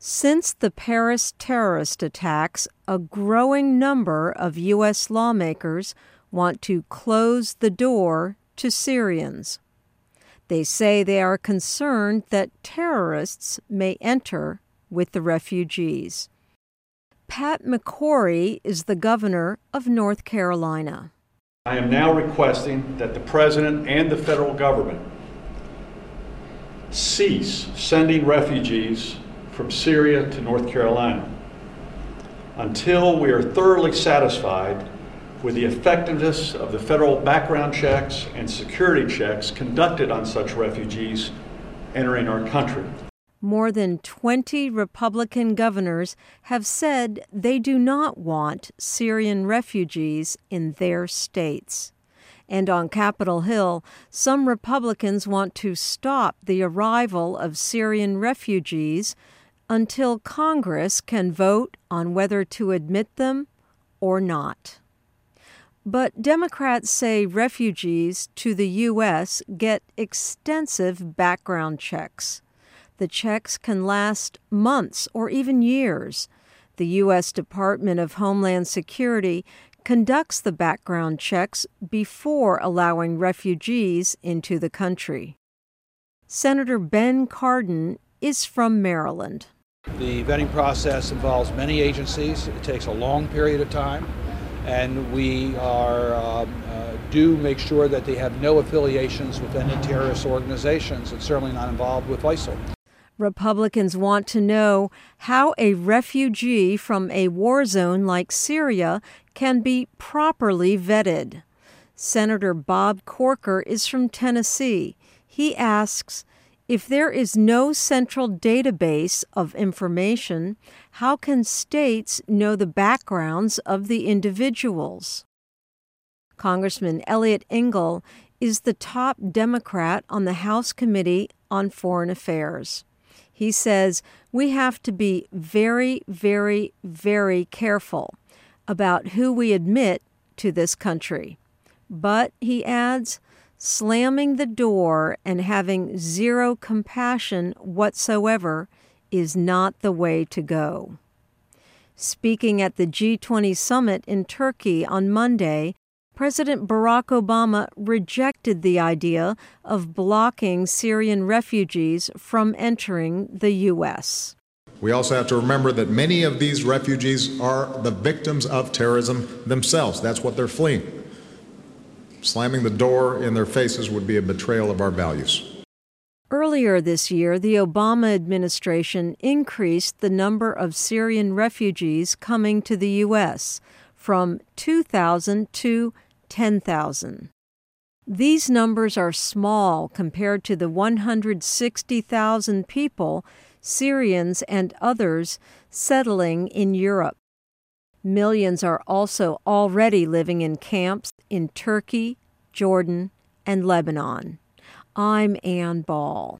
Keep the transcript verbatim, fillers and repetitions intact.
Since the Paris terrorist attacks, a growing number of U S lawmakers want to close the door to Syrians. They say they are concerned that terrorists may enter with the refugees. Pat McCrory is the governor of North Carolina. I am now requesting that the President and the federal government cease sending refugees from Syria to North Carolina until we are thoroughly satisfied with the effectiveness of the federal background checks and security checks conducted on such refugees entering our country. More than twenty Republican governors have said they do not want Syrian refugees in their states. And on Capitol Hill, some Republicans want to stop the arrival of Syrian refugees until Congress can vote on whether to admit them or not. But Democrats say refugees to the U S get extensive background checks. The checks can last months or even years. The U S Department of Homeland Security conducts the background checks before allowing refugees into the country. Senator Ben Cardin is from Maryland. The vetting process involves many agencies. It takes a long period of time, and we are um, uh, do make sure that they have no affiliations with any terrorist organizations and certainly not involved with ISIL. Republicans want to know how a refugee from a war zone like Syria can be properly vetted. Senator Bob Corker is from Tennessee. He asks, if there is no central database of information, how can states know the backgrounds of the individuals? Congressman Eliot Engel is the top Democrat on the House Committee on Foreign Affairs. He says we have to be very, very, very careful about who we admit to this country. But, he adds, slamming the door and having zero compassion whatsoever is not the way to go. Speaking at the G twenty summit in Turkey on Monday, President Barack Obama rejected the idea of blocking Syrian refugees from entering the U S. We also have to remember that many of these refugees are the victims of terrorism themselves. That's what they're fleeing. Slamming the door in their faces would be a betrayal of our values. Earlier this year, the Obama administration increased the number of Syrian refugees coming to the U S from two thousand to ten thousand. These numbers are small compared to the one hundred sixty thousand people, Syrians and others, settling in Europe. Millions are also already living in camps in Turkey, Jordan, and Lebanon. I'm Ann Ball.